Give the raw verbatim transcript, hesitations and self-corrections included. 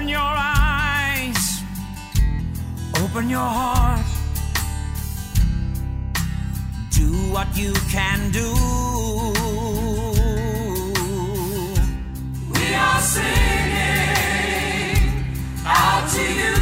Open your eyes, open your heart, do what you can do. We are singing out to you.